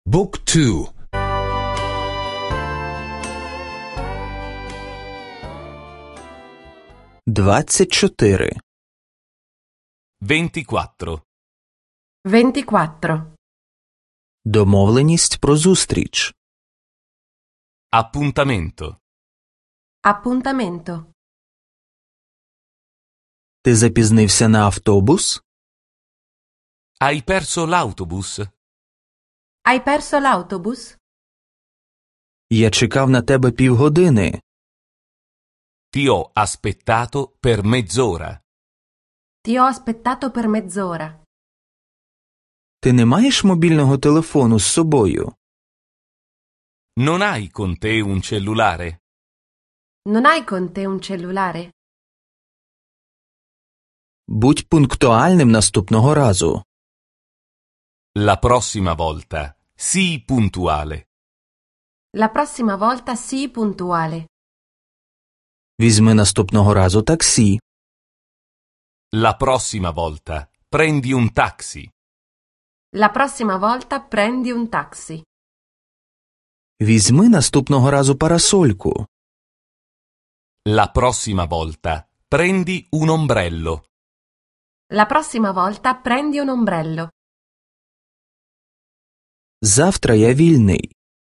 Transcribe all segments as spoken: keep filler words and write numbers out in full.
Book two. Двадцять чотири. ventiquattro. ventiquattro. Домовленість про зустріч. Appuntamento. Appuntamento. Ти запізнився на автобус? Hai perso l'autobus? Hai perso l'autobus? Я чекав на тебе півгодини. Ti ho aspettato per mezz'ora. Ti ho aspettato per mezz'ora. Ти не маєш мобільного телефону з собою? Non hai con te un cellulare? Non hai con te un cellulare? Будь пунктуальним наступного разу. La prossima volta, sii puntuale. La prossima volta sii puntuale. Візьми наступного разу таксі. La prossima volta, prendi un taxi. La prossima volta prendi un taxi. Візьми наступного разу парасольку. La prossima volta, prendi un ombrello. La prossima volta prendi un ombrello. Завтра я вільний.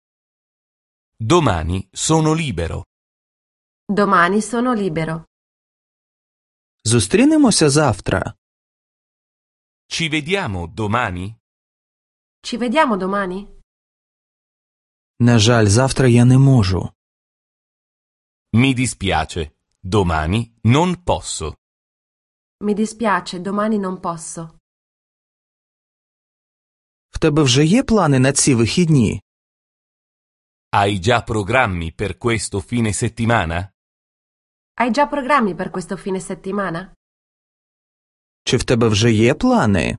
Domani sono libero. Domani sono libero. Зустрінемося завтра. Ci vediamo domani? Ci vediamo domani? На жаль, завтра я не можу. Mi dispiace, domani non posso. Mi dispiace, domani non posso. В тебе вже є плани на ці вихідні? Hai già programmi per questo fine settimana? Hai già programmi per questo fine settimana? Чи в тебе вже є плани?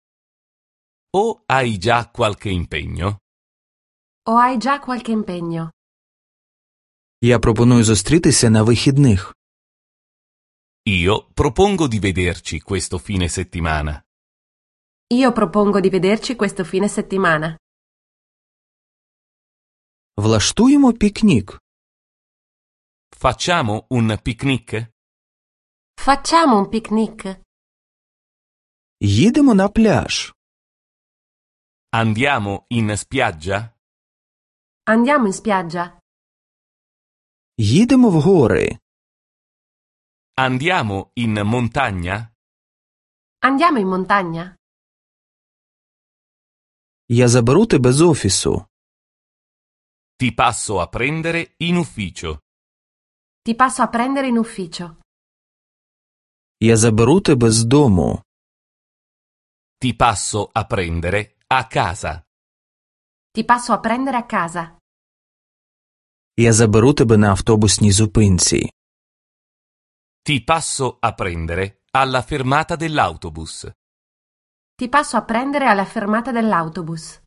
O hai già qualche impegno? O hai già qualche impegno? Я пропоную зустрітися на вихідних. Io propongo di vederci questo fine settimana. Io propongo di vederci questo fine settimana. Влаштуємо пікнік. Facciamo un picnic? Facciamo un picnic? Їдемо на пляж. Andiamo in spiaggia? Andiamo in spiaggia? Їдемо в гори. Andiamo in montagna? Andiamo in montagna? Я заберу тебе з офісу. Ti passo a prendere in ufficio. Ti passo a prendere in ufficio. Я заберу тебе з дому. Ti passo a prendere a casa. Ti passo a prendere a casa. Я заберу тебе на автобусній зупинці. Ti passo a prendere alla fermata dell'autobus. Ti passo a prendere alla fermata dell'autobus.